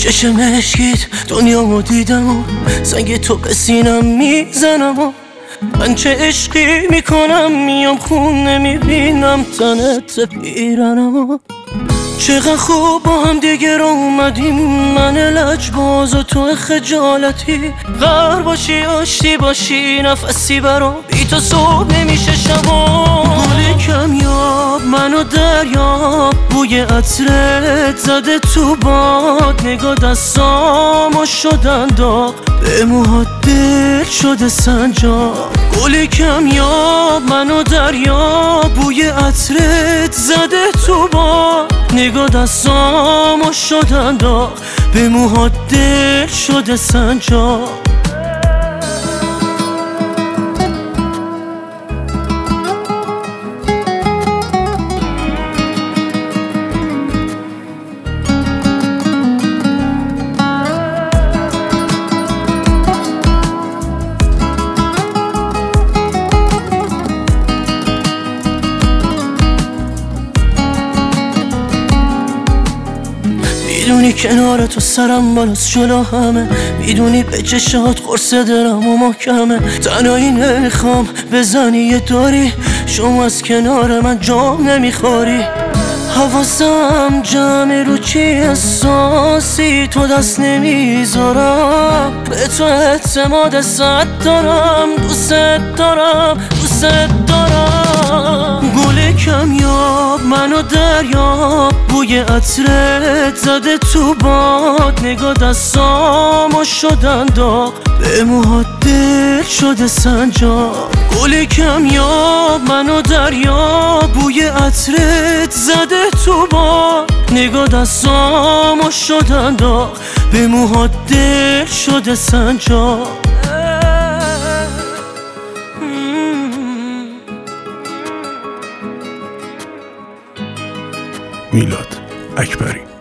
چشم مشکیت دنیامو دیدم و سنگ تو به سینم میزنم و من چه عشقی میکنم میام خونه میبینم تنت پیرنم و چقدر خوب با هم دیگه رو اومدیم من لجباز و تو خجالتی غر باشی آشتی باشی نفسی برام بی تو صبح نمیشه شبا گل کمیاب منو دریاب بوی عطرت زده تو باد نگاه دستامو شدن داغ به موهات دل شده سنجاب گل کمیاب منو دریاب بوی عطرت زده تو باد نگاه دستامو شدن داغ به موهات دل شده سنجاب میدونی کنار تو سرم بالاست جلو همه میدونی به چشات قرص دلم و محکمه تنهایی نمیخوام بزنی یه داری شما از کنار من جام نمیخوری حواسم جمع رو چی احساسی تو دست نمیذارم به تو اعتماد صد دارم دوست دارم گل کمیاب منو دریاب بوی عطرت زده تو باد نگاه دستامو شدن داغ به موهات دل شده سنجاب گل کمیاب منو دریاب بوی عطرت زده تو باد نگاه دستامو شدن داغ به موهات دل شده سنجاب میلاد اکبری.